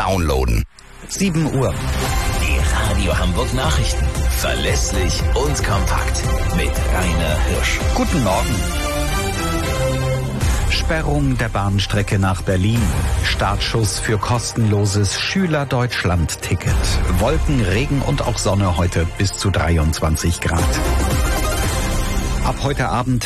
downloaden. 7 Uhr. Die Radio Hamburg Nachrichten. Verlässlich und kompakt. Mit Rainer Hirsch. Guten Morgen. Sperrung der Bahnstrecke nach Berlin. Startschuss für kostenloses Schüler-Deutschland-Ticket. Wolken, Regen und auch Sonne heute bis zu 23 Grad. Ab heute Abend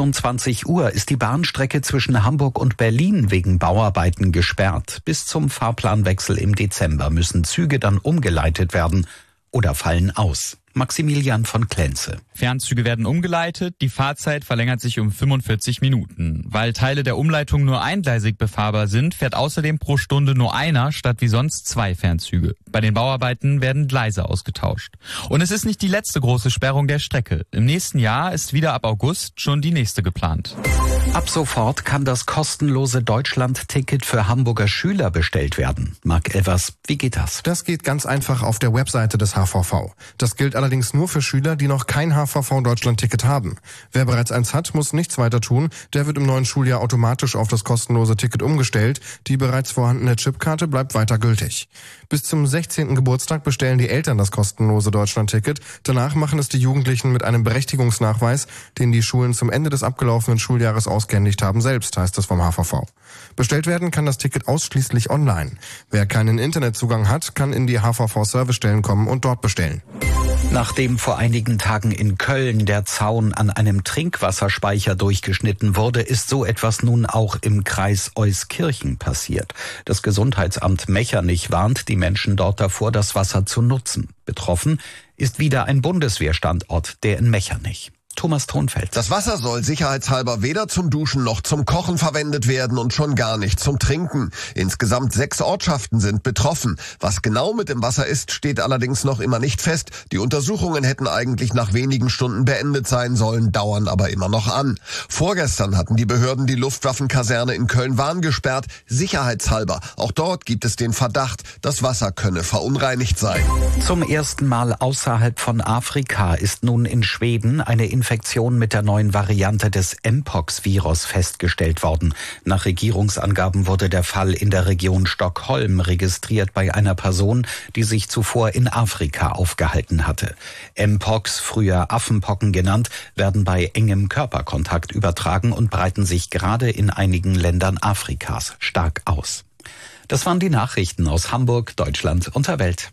22 Uhr ist die Bahnstrecke zwischen Hamburg und Berlin wegen Bauarbeiten gesperrt. Bis zum Fahrplanwechsel im Dezember müssen Züge dann umgeleitet werden oder fallen aus. Maximilian von Klenze. Fernzüge werden umgeleitet, die Fahrzeit verlängert sich um 45 Minuten. Weil Teile der Umleitung nur eingleisig befahrbar sind, fährt außerdem pro Stunde nur einer statt wie sonst 2 Fernzüge. Bei den Bauarbeiten werden Gleise ausgetauscht. Und es ist nicht die letzte große Sperrung der Strecke. Im nächsten Jahr ist wieder ab August schon die nächste geplant. Ab sofort kann das kostenlose Deutschland-Ticket für Hamburger Schüler bestellt werden. Marc Elvers, wie geht das? Das geht ganz einfach auf der Webseite des HVV. Das gilt allerdings nur für Schüler, die noch kein HVV-Deutschland-Ticket haben. Wer bereits eins hat, muss nichts weiter tun. Der wird im neuen Schuljahr automatisch auf das kostenlose Ticket umgestellt. Die bereits vorhandene Chipkarte bleibt weiter gültig. Bis zum 16. Geburtstag bestellen die Eltern das kostenlose Deutschland-Ticket. Danach machen es die Jugendlichen mit einem Berechtigungsnachweis, den die Schulen zum Ende des abgelaufenen Schuljahres ausgehändigt haben selbst, heißt es vom HVV. Bestellt werden kann das Ticket ausschließlich online. Wer keinen Internetzugang hat, kann in die HVV-Servicestellen kommen und dort bestellen. Nachdem vor einigen Tagen in Köln der Zaun an einem Trinkwasserspeicher durchgeschnitten wurde, ist so etwas nun auch im Kreis Euskirchen passiert. Das Gesundheitsamt Mechernich warnt die Menschen dort davor, das Wasser zu nutzen. Betroffen ist wieder ein Bundeswehrstandort, der in Mechernich. Thomas Thonfeld. Das Wasser soll sicherheitshalber weder zum Duschen noch zum Kochen verwendet werden und schon gar nicht zum Trinken. Insgesamt 6 Ortschaften sind betroffen. Was genau mit dem Wasser ist, steht allerdings noch immer nicht fest. Die Untersuchungen hätten eigentlich nach wenigen Stunden beendet sein sollen, dauern aber immer noch an. Vorgestern hatten die Behörden die Luftwaffenkaserne in Köln-Wahn gesperrt, sicherheitshalber. Auch dort gibt es den Verdacht, das Wasser könne verunreinigt sein. Zum ersten Mal außerhalb von Afrika ist nun in Schweden eine Infektion mit der neuen Variante des Mpox-Virus festgestellt worden. Nach Regierungsangaben wurde der Fall in der Region Stockholm registriert bei einer Person, die sich zuvor in Afrika aufgehalten hatte. Mpox, früher Affenpocken genannt, werden bei engem Körperkontakt übertragen und breiten sich gerade in einigen Ländern Afrikas stark aus. Das waren die Nachrichten aus Hamburg, Deutschland und der Welt.